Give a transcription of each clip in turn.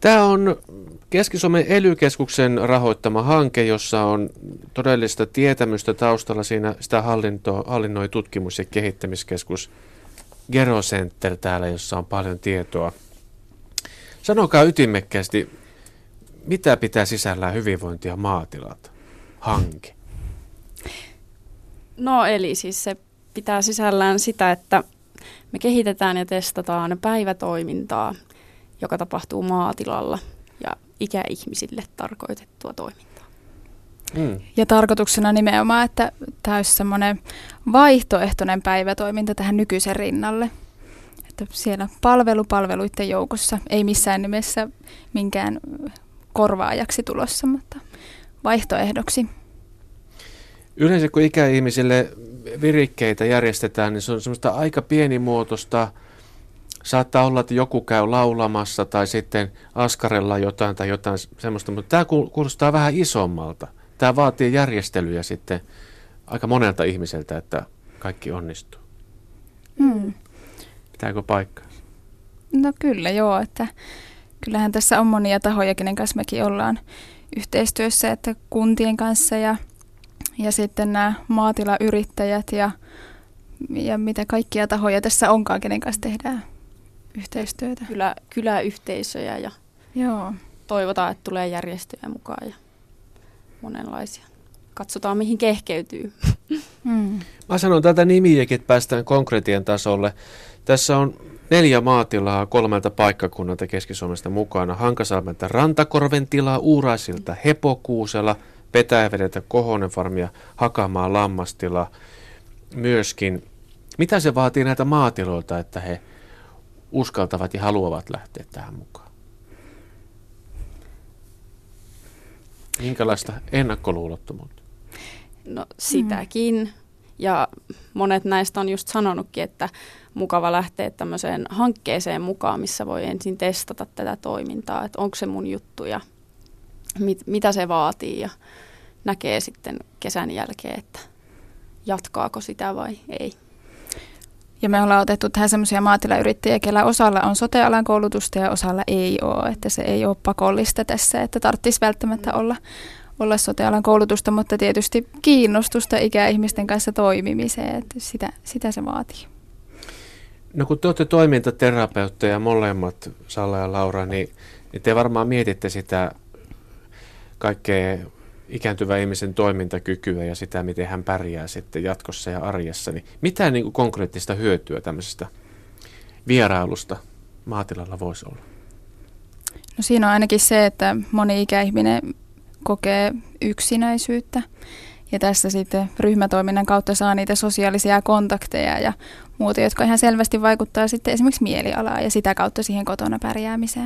Tämä on Keski-Suomen ELY-keskuksen rahoittama hanke, jossa on todellista tietämystä taustalla. Siinä sitä hallinnoi tutkimus- ja kehittämiskeskus Gerocenter täällä, jossa on paljon tietoa. Sanokaa ytimekkäästi, mitä pitää sisällään hyvinvointi- ja maatilat hanke? No eli siis se pitää sisällään sitä, että me kehitetään ja testataan päivätoimintaa, joka tapahtuu maatilalla ja ikäihmisille tarkoitettua toimintaa. Ja tarkoituksena nimenomaan, että tämä olisi semmoinen vaihtoehtoinen päivätoiminta tähän nykyisen rinnalle. Että siellä palveluiden joukossa, ei missään nimessä minkään korvaajaksi tulossa, mutta vaihtoehdoksi. Yleensä kun ikäihmisille virikkeitä järjestetään, niin se on semmoista aika pienimuotoista. Saattaa olla, että joku käy laulamassa tai sitten askarella jotain tai jotain semmoista, mutta tämä kuulostaa vähän isommalta. Tämä vaatii järjestelyjä sitten aika monelta ihmiseltä, että kaikki onnistuu. Pitääkö paikkaa? No kyllä joo, että kyllähän tässä on monia tahoja, kenen kanssa mekin ollaan yhteistyössä, että kuntien kanssa ja sitten nämä maatilayrittäjät ja mitä kaikkia tahoja tässä onkaan, kenen kanssa tehdään yhteistyötä. Kyläyhteisöjä ja joo. Toivotaan, että tulee järjestöjä mukaan ja monenlaisia. Katsotaan, mihin kehkeytyy. Mä sanon tätä nimiäkin, että päästään konkretian tasolle. Tässä on 4 maatilaa 3 paikkakunnalta Keski-Suomesta mukana. Hankasalmelta Rantakorven tilaa, Uuraisilta Hepokuusela, Petäjävedeltä Kohonen farmi ja Hakamaa lammastila myöskin. Mitä se vaatii näitä maatiloilta, että he uskaltavat ja haluavat lähteä tähän mukaan? Minkälaista ennakkoluulottomuutta? No sitäkin. Ja monet näistä on just sanonutkin, että mukava lähteä tämmöiseen hankkeeseen mukaan, missä voi ensin testata tätä toimintaa, että onko se mun juttu ja mitä se vaatii ja näkee sitten kesän jälkeen, että jatkaako sitä vai ei. Ja me ollaan otettu tähän semmoisia maatilayrittäjiä, kellä osalla on sote-alan koulutusta ja osalla ei ole, että se ei ole pakollista tässä, että tarvitsisi välttämättä olla sote-alan koulutusta, mutta tietysti kiinnostusta ikäihmisten kanssa toimimiseen, että sitä se vaatii. No kun te olette toimintaterapeutteja molemmat, Salla ja Laura, niin te varmaan mietitte sitä kaikkea ikääntyvän ihmisen toimintakykyä ja sitä, miten hän pärjää sitten jatkossa ja arjessa. Niin mitä niin kuin konkreettista hyötyä tämmöisestä vierailusta maatilalla voisi olla? No siinä on ainakin se, että moni ikäihminen kokee yksinäisyyttä ja tässä sitten ryhmätoiminnan kautta saa niitä sosiaalisia kontakteja ja muuta, jotka ihan selvästi vaikuttaa sitten esimerkiksi mielialaan ja sitä kautta siihen kotona pärjäämiseen.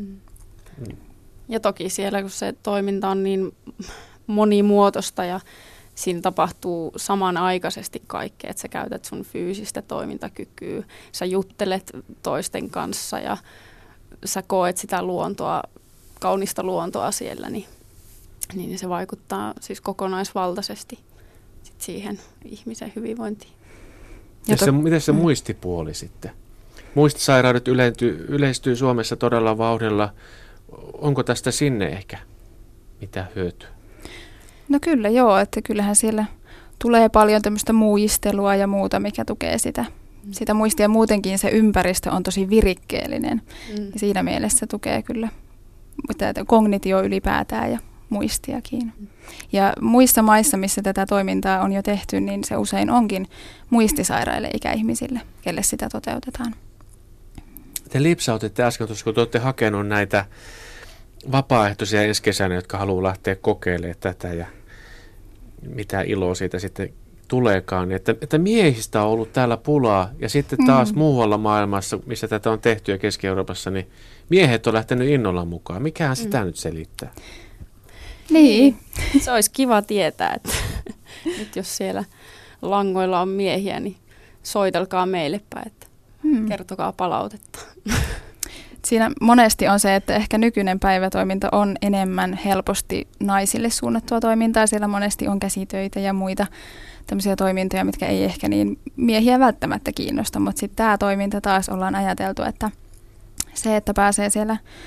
Ja toki siellä, kun se toiminta on niin monimuotoista ja siinä tapahtuu samanaikaisesti kaikkea, että sä käytät sun fyysistä toimintakykyä, sä juttelet toisten kanssa ja sä koet sitä luontoa, kaunista luontoa siellä, niin se vaikuttaa siis kokonaisvaltaisesti sit siihen ihmisen hyvinvointiin. Miten se muistipuoli sitten? Muistisairaudet yleistyy Suomessa todella vauhdilla. Onko tästä sinne ehkä mitä hyötyä? No kyllä joo, että kyllähän siellä tulee paljon tämmöistä muistelua ja muuta, mikä tukee sitä muistia. Muutenkin se ympäristö on tosi virikkeellinen ja siinä mielessä tukee kyllä kognitio ylipäätään ja muistiakin. Ja muissa maissa, missä tätä toimintaa on jo tehty, niin se usein onkin muistisairaille ikäihmisille, kelle sitä toteutetaan. Te lipsautitte äsken tuossa, kun te olette hakenut näitä vapaaehtoisia ensi kesänä, jotka haluaa lähteä kokeilemaan tätä ja mitä iloa siitä sitten tuleekaan. Että miehistä on ollut täällä pulaa ja sitten taas muualla maailmassa, missä tätä on tehty ja Keski-Euroopassa, niin miehet on lähtenyt innolla mukaan. Mikähän sitä nyt selittää? Niin. Se olisi kiva tietää, että nyt jos siellä langoilla on miehiä, niin soitelkaa meille päin, että kertokaa palautetta. Siinä monesti on se, että ehkä nykyinen päivätoiminta on enemmän helposti naisille suunnattua toimintaa. Siellä monesti on käsitöitä ja muita tämmöisiä toimintoja, mitkä ei ehkä niin miehiä välttämättä kiinnosta. Mutta sitten tämä toiminta taas ollaan ajateltu, että se, että pääsee siellä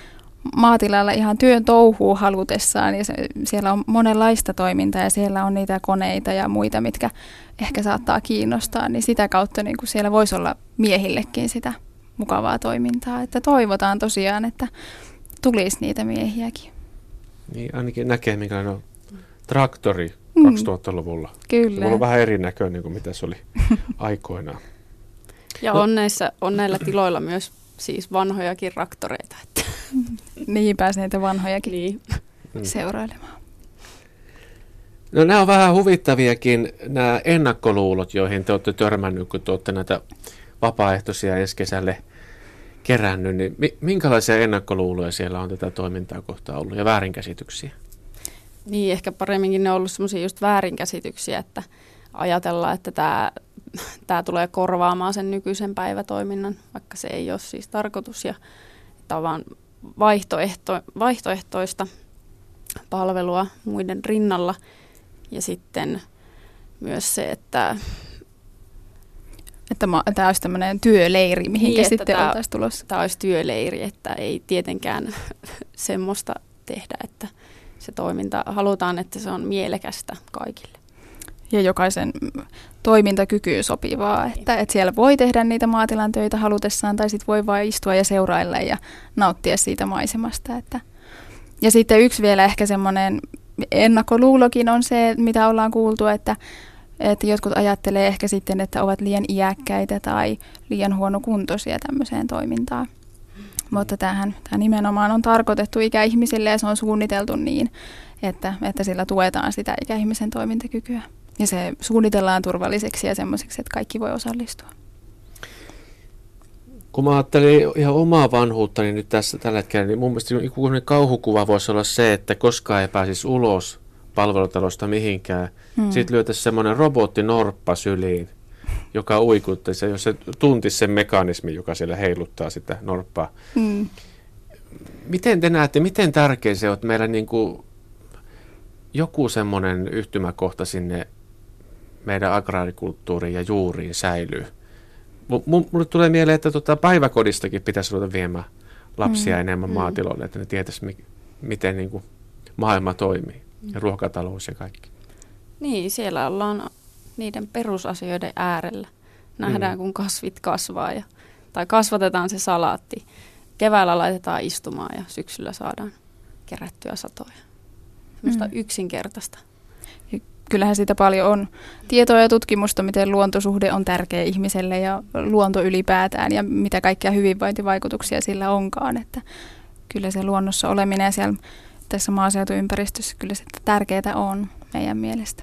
maatilalla ihan työn touhuu halutessaan ja siellä on monenlaista toimintaa ja siellä on niitä koneita ja muita, mitkä ehkä saattaa kiinnostaa, niin sitä kautta niin kuin siellä voisi olla miehillekin sitä mukavaa toimintaa, että toivotaan tosiaan, että tulisi niitä miehiäkin. Niin ainakin näkee, minkälainen on traktori 2000-luvulla. Kyllä. Mulla on vähän erinäköinen kuin mitä se oli aikoinaan. Ja on näillä tiloilla myös siis vanhojakin traktoreita. Että. Niin pääsee niitä vanhojakin niin. seurailemaan. No nämä on vähän huvittaviakin nämä ennakkoluulot, joihin te olette törmännyt, kun te olette näitä vapaaehtoisia ensi kesälle kerännyt. Niin minkälaisia ennakkoluuloja siellä on tätä toimintaa kohtaan ollut ja väärinkäsityksiä? Niin, ehkä paremminkin ne on ollut semmoisia just väärinkäsityksiä, että ajatellaan, että tämä tulee korvaamaan sen nykyisen päivätoiminnan, vaikka se ei ole siis tarkoitus. Ja tämä on vaan vaihtoehtoista palvelua muiden rinnalla. Ja sitten myös se, että tämä olisi tämmöinen työleiri, mihinkä niin, sitten oltaisiin tulossa. Tämä olisi työleiri, että ei tietenkään semmoista tehdä, että se toiminta, halutaan, että se on mielekästä kaikille. Ja jokaisen toimintakykyyn sopivaa, että siellä voi tehdä niitä maatilan töitä halutessaan tai sitten voi vain istua ja seurailla ja nauttia siitä maisemasta. Ja sitten yksi vielä ehkä semmoinen ennakkoluulokin on se, mitä ollaan kuultu, että jotkut ajattelee ehkä sitten, että ovat liian iäkkäitä tai liian huonokuntoisia tämmöiseen toimintaan. Mutta tämä nimenomaan on tarkoitettu ikäihmisille ja se on suunniteltu niin, että sillä tuetaan sitä ikäihmisen toimintakykyä. Ja se suunnitellaan turvalliseksi ja semmoiseksi, että kaikki voi osallistua. Kun mä ajattelin ihan omaa vanhuuttani nyt tässä tällä hetkellä, niin mun mielestä kauhukuva voisi olla se, että koskaan ei pääsisi ulos palvelutalosta mihinkään. Sitten lyötäisiin semmoinen roboottinorppa syliin, joka uikuttaisi, jos se tuntisi sen mekanismin, joka siellä heiluttaa sitä norppaa. Miten te näette, miten tärkeä se on, että meillä niin kuin joku semmoinen yhtymäkohta sinne meidän agraarikulttuuriin ja juuriin säilyy? Mulle tulee mieleen, että päiväkodistakin pitäisi ruveta viemään lapsia enemmän maatiloille, että ne tietäisi, miten niin kuin maailma toimii ja ruokatalous ja kaikki. Niin, siellä ollaan niiden perusasioiden äärellä. Nähdään, kun kasvit kasvaa tai kasvatetaan se salaatti. Keväällä laitetaan istumaan ja syksyllä saadaan kerättyä satoja. Semmoista yksinkertaista. Kyllähän siitä paljon on tietoa ja tutkimusta, miten luontosuhde on tärkeä ihmiselle ja luonto ylipäätään ja mitä kaikkia hyvinvointivaikutuksia sillä onkaan. Että kyllä se luonnossa oleminen siellä tässä maaseutuympäristössä kyllä se tärkeää on meidän mielestä.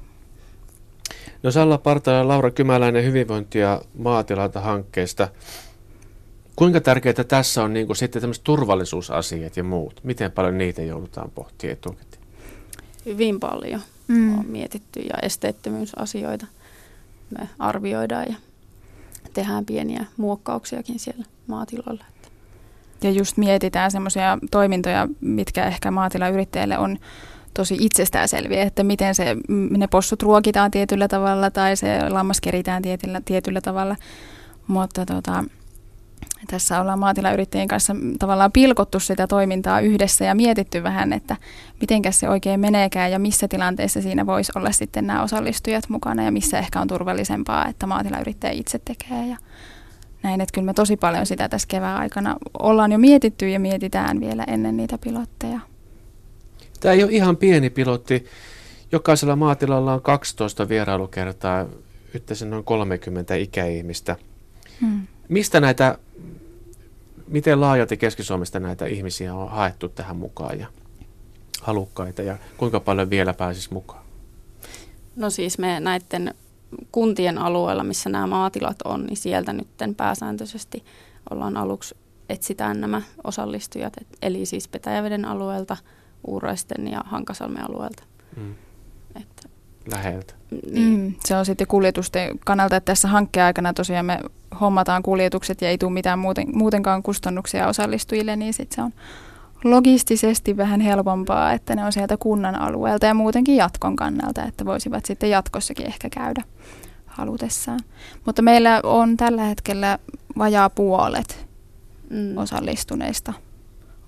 No Salla Partala ja Laura Kymäläinen hyvinvointi- ja maatilalta hankkeesta. Kuinka tärkeää tässä on niin kuin sitten tämmöiset turvallisuusasiat ja muut? Miten paljon niitä joudutaan pohtimaan etukäteen? Hyvin paljon on mietitty ja esteettömyysasioita me arvioidaan ja tehdään pieniä muokkauksiakin siellä maatiloilla. Ja just mietitään semmoisia toimintoja, mitkä ehkä maatilayrittäjille on tosi itsestäänselviä, että miten ne possut ruokitaan tietyllä tavalla tai se lammas keritään tietyllä tavalla, mutta tässä ollaan maatilayrittäjien kanssa tavallaan pilkottu sitä toimintaa yhdessä ja mietitty vähän, että mitenkäs se oikein meneekään ja missä tilanteessa siinä voisi olla sitten nämä osallistujat mukana ja missä ehkä on turvallisempaa, että maatilayrittäjä itse tekee ja näin, että kyllä me tosi paljon sitä tässä kevään aikana ollaan jo mietitty ja mietitään vielä ennen niitä pilotteja. Tämä ei ole ihan pieni pilotti. Jokaisella maatilalla on 12 vierailukertaa, yhteensä noin 30 ikäihmistä. Miten laajalti Keski-Suomesta näitä ihmisiä on haettu tähän mukaan ja halukkaita ja kuinka paljon vielä pääsisi mukaan? No siis me näiden kuntien alueella, missä nämä maatilat on, niin sieltä nyt pääsääntöisesti ollaan aluksi etsitään nämä osallistujat, eli siis Petäjäveden alueelta, Uuraisten ja Hankasalmen alueelta. Läheltä. Se on sitten kuljetusten kannalta, että tässä hankkeen aikana tosiaan me hommataan kuljetukset ja ei tule mitään muutenkaan kustannuksia osallistujille, niin sitten se on logistisesti vähän helpompaa, että ne on sieltä kunnan alueelta ja muutenkin jatkon kannalta, että voisivat sitten jatkossakin ehkä käydä halutessaan. Mutta meillä on tällä hetkellä vajaa puolet osallistuneista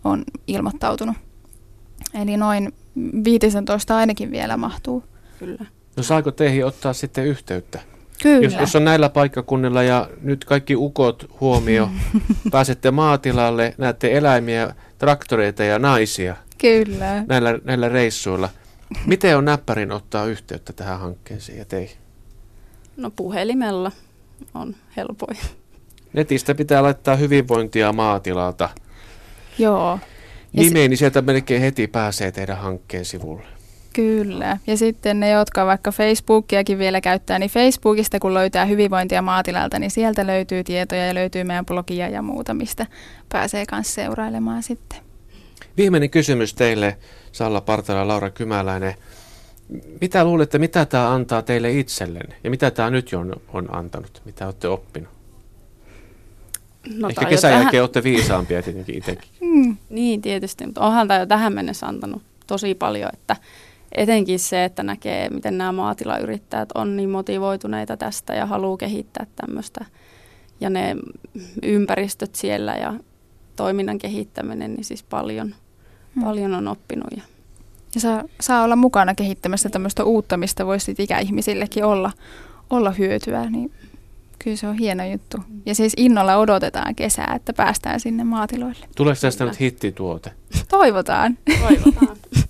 on ilmoittautunut. Eli noin 15 ainakin vielä mahtuu. Kyllä. No saako teihin ottaa sitten yhteyttä? Kyllä. Jos on näillä paikkakunnilla ja nyt kaikki ukot huomio, pääsette maatilalle, näette eläimiä, traktoreita ja naisia Kyllä. näillä reissuilla. Miten on näppärin ottaa yhteyttä tähän hankkeeseen ja teihin? No puhelimella on helpoin. Netistä pitää laittaa hyvinvointia maatilalta. Joo. Nimeen, niin sieltä melkein heti pääsee teidän hankkeen sivulle. Kyllä. Ja sitten ne, jotka vaikka Facebookiakin vielä käyttää, niin Facebookista kun löytää hyvinvointia maatilalta, niin sieltä löytyy tietoja ja löytyy meidän blogia ja muuta, mistä pääsee myös seurailemaan sitten. Viimeinen kysymys teille, Salla Partala ja Laura Kymäläinen. Mitä luulette, mitä tämä antaa teille itsellenne? Ja mitä tämä nyt jo on antanut? Mitä olette oppinut? No, ehkä kesän jälkeen olette viisaampia tietenkin itsekin. Niin tietysti, mutta onhan tämä jo tähän mennessä antanut tosi paljon, että etenkin se, että näkee, miten nämä maatilayrittäjät on niin motivoituneita tästä ja haluaa kehittää tämmöistä. Ja ne ympäristöt siellä ja toiminnan kehittäminen, niin siis paljon on oppinut. Ja saa olla mukana kehittämässä tämmöistä uutta, mistä voisi ikäihmisillekin olla hyötyä, niin kyllä se on hieno juttu. Ja siis innolla odotetaan kesää, että päästään sinne maatiloille. Tuleeko tästä nyt hittituote? Toivotaan.